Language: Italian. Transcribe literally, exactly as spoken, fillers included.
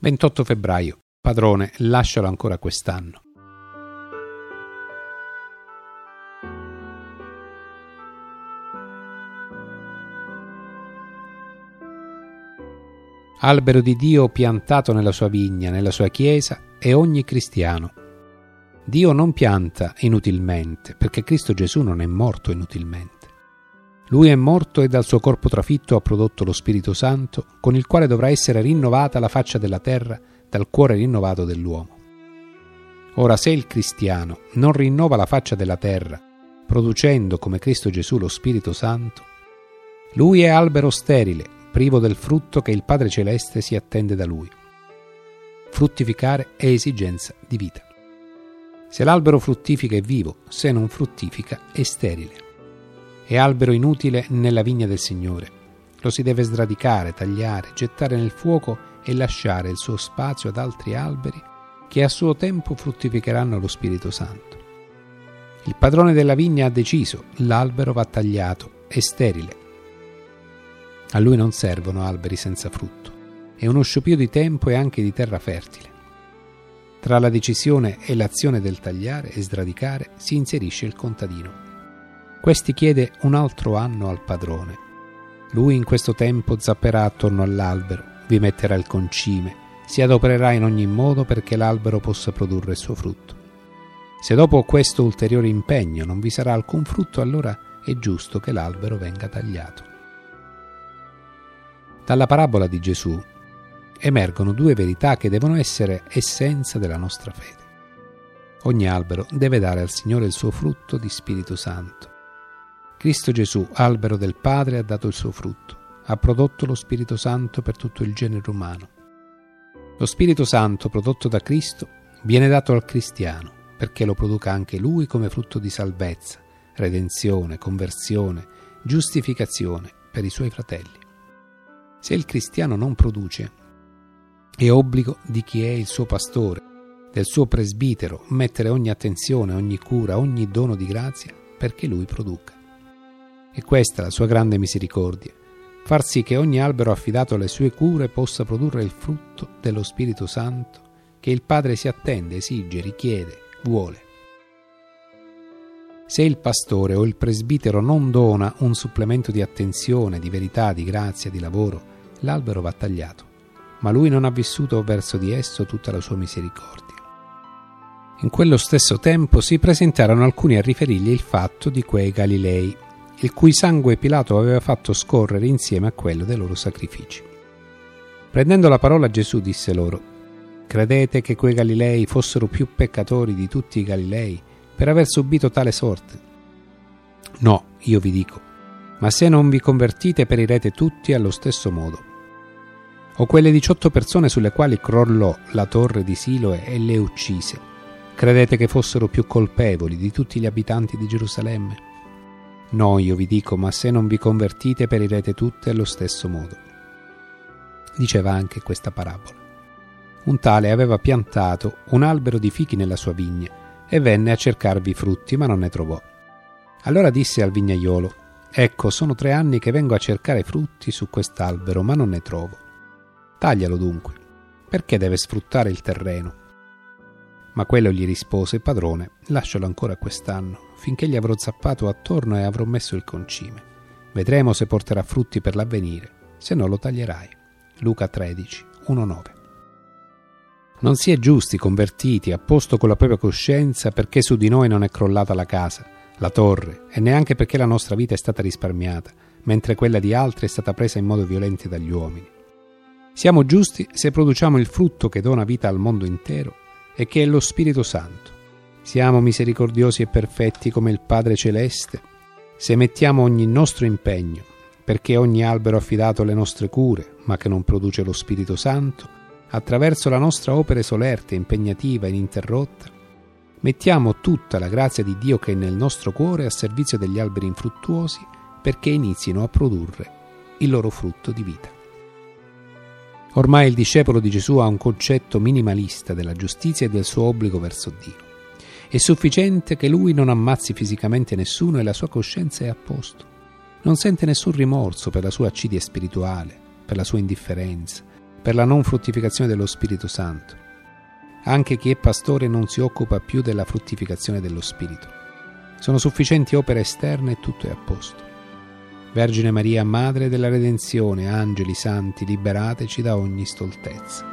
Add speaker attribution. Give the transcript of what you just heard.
Speaker 1: ventotto febbraio. Padrone, lascialo ancora quest'anno. Albero di Dio piantato nella sua vigna, nella sua chiesa, è ogni cristiano. Dio non pianta inutilmente, perché Cristo Gesù non è morto inutilmente. Lui è morto e dal suo corpo trafitto ha prodotto lo Spirito Santo, con il quale dovrà essere rinnovata la faccia della terra dal cuore rinnovato dell'uomo. Ora, se il cristiano non rinnova la faccia della terra, producendo come Cristo Gesù lo Spirito Santo, lui è albero sterile, privo del frutto che il Padre Celeste si attende da lui. Fruttificare è esigenza di vita. Se l'albero fruttifica è vivo, se non fruttifica è sterile. È albero inutile nella vigna del Signore. Lo si deve sradicare, tagliare, gettare nel fuoco e lasciare il suo spazio ad altri alberi che a suo tempo fruttificheranno lo Spirito Santo. Il padrone della vigna ha deciso: l'albero va tagliato, è sterile. A lui non servono alberi senza frutto. È uno sciupio di tempo e anche di terra fertile. Tra la decisione e l'azione del tagliare e sradicare si inserisce il contadino. Questi chiede un altro anno al padrone. Lui in questo tempo zapperà attorno all'albero, vi metterà il concime, si adopererà in ogni modo perché l'albero possa produrre il suo frutto. Se dopo questo ulteriore impegno non vi sarà alcun frutto, allora è giusto che l'albero venga tagliato. Dalla parabola di Gesù emergono due verità che devono essere essenza della nostra fede. Ogni albero deve dare al Signore il suo frutto di Spirito Santo. Cristo Gesù, albero del Padre, ha dato il suo frutto, ha prodotto lo Spirito Santo per tutto il genere umano. Lo Spirito Santo prodotto da Cristo viene dato al cristiano perché lo produca anche lui come frutto di salvezza, redenzione, conversione, giustificazione per i suoi fratelli. Se il cristiano non produce, è obbligo di chi è il suo pastore, del suo presbitero, mettere ogni attenzione, ogni cura, ogni dono di grazia perché lui produca. E questa è la sua grande misericordia, far sì che ogni albero affidato alle sue cure possa produrre il frutto dello Spirito Santo che il Padre si attende, esige, richiede, vuole. Se il pastore o il presbitero non dona un supplemento di attenzione, di verità, di grazia, di lavoro, l'albero va tagliato, ma lui non ha vissuto verso di esso tutta la sua misericordia. In quello stesso tempo si presentarono alcuni a riferirgli il fatto di quei Galilei, il cui sangue Pilato aveva fatto scorrere insieme a quello dei loro sacrifici. Prendendo la parola, Gesù disse loro: «Credete che quei Galilei fossero più peccatori di tutti i Galilei per aver subito tale sorte? No, io vi dico, ma se non vi convertite perirete tutti allo stesso modo. O quelle diciotto persone sulle quali crollò la torre di Siloe e le uccise, credete che fossero più colpevoli di tutti gli abitanti di Gerusalemme? No, io vi dico, ma se non vi convertite perirete tutte allo stesso modo». Diceva anche questa parabola. Un tale aveva piantato un albero di fichi nella sua vigna e venne a cercarvi frutti, ma non ne trovò. Allora disse al vignaiolo: «Ecco, sono tre anni che vengo a cercare frutti su quest'albero, ma non ne trovo. Taglialo dunque, perché deve sfruttare il terreno?» Ma quello gli rispose: «Padrone, lascialo ancora quest'anno, finché gli avrò zappato attorno e avrò messo il concime. Vedremo se porterà frutti per l'avvenire, se no lo taglierai». Luca tredici, uno nove. Non si è giusti, convertiti, a posto con la propria coscienza, perché su di noi non è crollata la casa, la torre, e neanche perché la nostra vita è stata risparmiata, mentre quella di altri è stata presa in modo violento dagli uomini. Siamo giusti se produciamo il frutto che dona vita al mondo intero e che è lo Spirito Santo. Siamo misericordiosi e perfetti come il Padre Celeste se mettiamo ogni nostro impegno perché ogni albero affidato alle nostre cure, ma che non produce lo Spirito Santo, attraverso la nostra opera solerte, impegnativa e ininterrotta, mettiamo tutta la grazia di Dio che è nel nostro cuore a servizio degli alberi infruttuosi perché inizino a produrre il loro frutto di vita. Ormai il discepolo di Gesù ha un concetto minimalista della giustizia e del suo obbligo verso Dio. È sufficiente che lui non ammazzi fisicamente nessuno e la sua coscienza è a posto. Non sente nessun rimorso per la sua accidia spirituale, per la sua indifferenza, per la non fruttificazione dello Spirito Santo. Anche chi è pastore non si occupa più della fruttificazione dello Spirito. Sono sufficienti opere esterne e tutto è a posto. Vergine Maria, Madre della Redenzione, angeli santi, liberateci da ogni stoltezza.